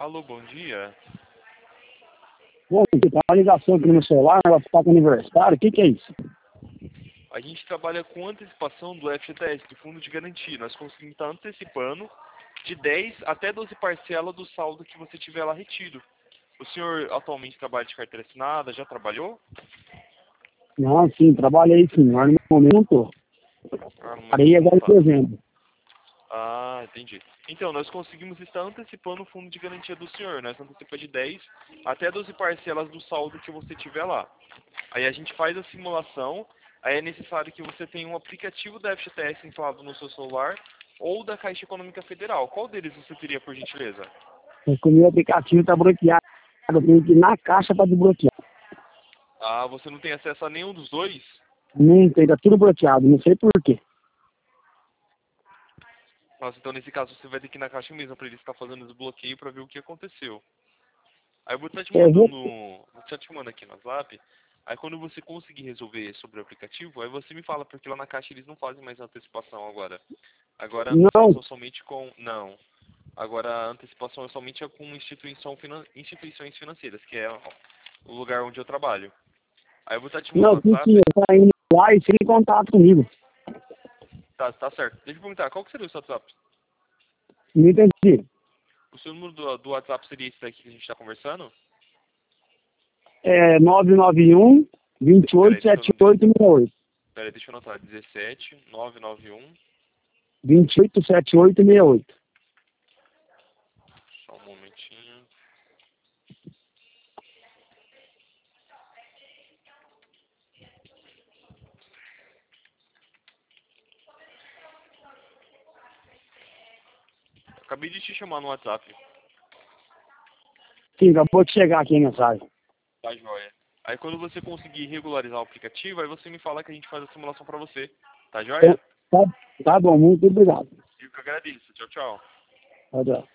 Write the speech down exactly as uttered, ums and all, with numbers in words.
Alô, bom dia. Bom, tem uma ligação aqui no meu celular, ela está com aniversário, o que que é isso? A gente trabalha com antecipação do F G T S, do Fundo de Garantia. Nós conseguimos estar antecipando de dez até doze parcelas do saldo que você tiver lá retido. O senhor atualmente trabalha de carteira assinada? Já trabalhou? Não, sim, trabalhei sim, mas no momento não tô. Ah, no Parei momento não agora tá. em dezembro. Ah, entendi. Então, nós conseguimos estar antecipando o fundo de garantia do senhor. Nós antecipamos de dez até doze parcelas do saldo que você tiver lá. Aí a gente faz a simulação, aí é necessário que você tenha um aplicativo da F G T S instalado no seu celular ou da Caixa Econômica Federal. Qual deles você teria, por gentileza? Porque o meu aplicativo está bloqueado, eu tenho que ir na caixa para desbloquear. Ah, você não tem acesso a nenhum dos dois? Não tem, tá tudo bloqueado, não sei por quê. Nossa, então nesse caso você vai ter que ir na Caixa mesmo para ele estar fazendo o desbloqueio para ver o que aconteceu. Aí eu vou estar te Eu mandando, vou, vou estar te mandando aqui no WhatsApp. Aí quando você conseguir resolver sobre o aplicativo, aí você me fala, porque lá na Caixa eles não fazem mais antecipação agora. Agora a não, antecipação somente com... Não. Agora a antecipação é somente com instituição finan... instituições financeiras, que é o lugar onde eu trabalho. Aí eu vou estar te mandando não, no sim, sim, WhatsApp. eu tá indo lá e sem contato comigo. Tá, tá certo. Deixa eu perguntar, qual que seria o seu WhatsApp? Não entendi. O seu número do, do WhatsApp seria esse daqui que a gente está conversando? É nove nove um, Peraí, vinte e oito, deixa eu, setenta e oito, sessenta e oito. peraí, deixa eu anotar. dezessete, nove nove um. vinte e oito, setenta e oito, sessenta e oito. Só um momentinho. Acabei de te chamar no WhatsApp. Sim, acabou de chegar aqui a mensagem. Tá joia. Aí quando você conseguir regularizar o aplicativo, aí você me fala que a gente faz a simulação pra você. Tá Então, joia? tá, tá bom, muito obrigado. Eu que agradeço. Tchau, tchau. Tchau, tchau.